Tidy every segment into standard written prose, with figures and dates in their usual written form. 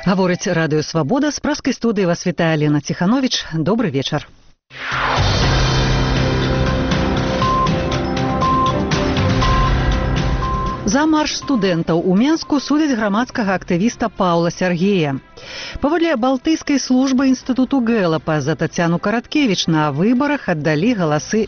Гаворыць радыё «Свабода». З праскай студыі вас вітае Лена Ціхановіч. Добры вечар. За марш студэнтаў у Менску судзяць грамадскага актывіста Паўла Сяргея. Паводле балтыйскай службы інстытуту Гэлапа за Тацяну Караткевіч на выбарах аддалі галасы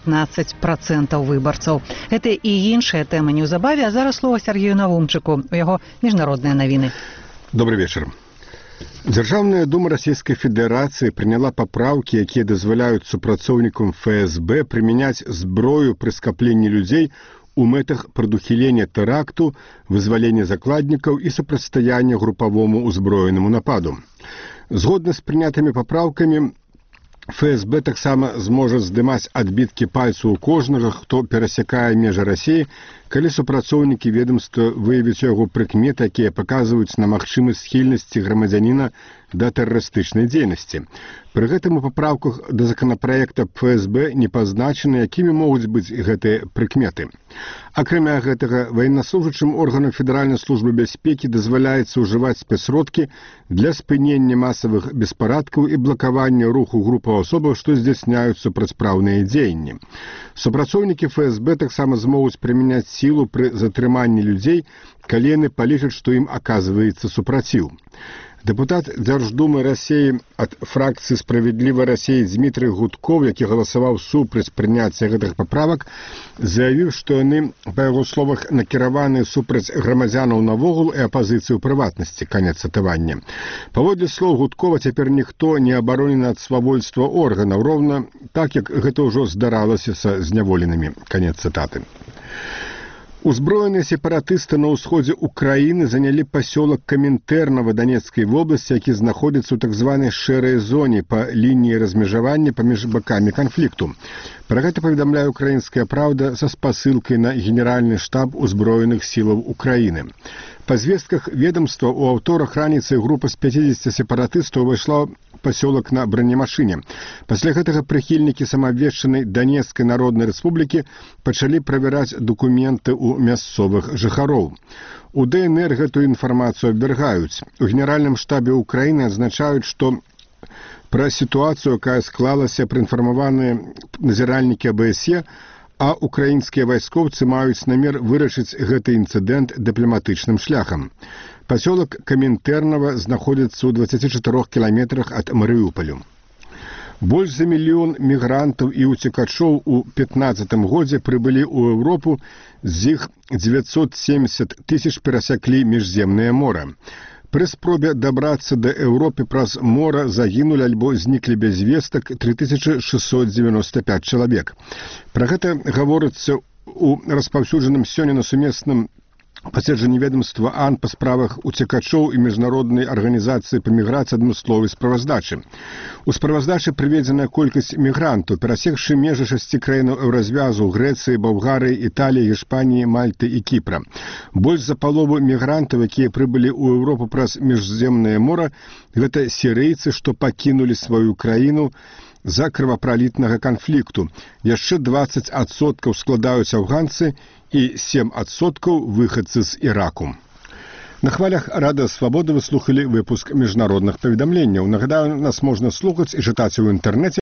19% выбарцаў. Гэта і іншыя тэмы неўзабаве, а зараз слова Сяргею Навумчыку, у яго міжнародныя навіны. Добрый вечер. Дзяржаўная дума Расійскай Федэрацыі прыняла папраўкі, якія дазваляюць супрацоўнікам ФСБ прымяняць зброю пры скапленні людзей у мэтах прадухілення тэракту, вызвалення закладнікаў і супрацьстаяння групавому ўзброенаму нападу. Згодна з прынятымі папраўкамі, ФСБ таксама зможа здымаць адбіткі пальцаў у кожнага, хто перасякае межы Расіі, калі супрацоўнікі ведомства выявяць яго прыкметы, якія паказваюць на магчымасць схільнасці грамадзяніна да тэрарыстычнай дзейнасці. Пры гэтым у папраўках да законапраекта ФСБ не пазначаны, якімі могуць быць гэтыя прыкметы. Акрамя гэтага, ваеннаслужачым органам Федэральнай службы бяспекі дазваляецца ўжываць спецсродкі для спынення масавых беспарадкаў і блакавання руху групаў асобаў, што здзяйсняюць супрацьпраўныя дзеянні. Супрацоўнікі ФСБ таксама змогуць прымяняць сілу пры затрыманні людзей, калі яны палічаць, што ім аказваецца супраціў. Дэпутат Дзярждумы Расіі ад фракцыі «Справядлівай Расіі» Дмітрый Гудков, які галасаваў супраць прыняцця гэтых паправак, заявіў, што яны, па яго словах, накіраваны супраць грамадзянаў навогул і апазіцыі ў прыватнасці. Канец цытавання. Паводле слоў Гудкова, цяпер ніхто не абаронены ад свавольства органаў, роўна так, як гэта ўжо здаралася са зняволенымі. Канец цытаты. Узброеныя сепаратысты на ўсходзе Украіны занялі пасёлак Каментэрнава Данецкай вобласці, які знаходзіцца ў так званай шэрай зоне па лініі размежавання паміж бакамі канфлікту. Пра гэта паведамляе «Украінская праўда» са спасылкай на генеральны штаб узброеных сілаў Украіны. Па звестках ведомства ў аўторак раніцай група з 50 сепаратыстаў увайшла ў пасёлак на бронемашыне. Пасля гэтага прыхільнікі самаабвешчанай Данецкай народнай рэспублікі пачалі правяраць дакументы ў мясцовых жыхароў. У ДНР гэтую інфармацыю абвяргаюць. У генеральным штабе Украіны адзначаюць, што пра сітуацыю, якая склалася, праінфармаваныя назіральнікі АБСЕ, а украінскія вайскоўцы маюць намер вырашыць гэты інцыдэнт дыпламатычным шляхам. Пасёлак Каментэрнава знаходзіцца ў 24 кіламетрах ад Марыуполю. Больш за 1 мільён мігрантаў і уцекачоў у 2015 годзе прыбылі ў Еўропу, з іх 970 тысяч перасяклі міжземнае мора. Пры спробе дабрацца да Еўропы праз мора загінулі альбо зніклі без вестак 3695 чалавек. Пра гэта гаворыцца ў распаўсюджаным сёння на сумесным паседжанні ведомства АН па справах уцекачоў і міжнароднай арганізацыі па міграцыі адмысловай справаздачы. У справаздачы прыведзеная колькасць мігрантаў, перасекшы межы 6 краінаў еўразвязу – Грэцыі, Балгарыі, Італіі, Гішпаніі, Мальты і Кіпра. Больш за палову мігрантаў, якія прыбылі ў Еўропу праз міжземнае мора, гэта сірыйцы, што пакінулі сваю краіну за крывапралітнага канфлікту. Яшчэ 20% складаюць афганцы і 7% выхадцы з Іраку. На хвалях радыё «Свабода» вы слухалі выпуск міжнародных паведамленняў. Нагадаю, нас можна слухаць і чытаць у інтэрнэце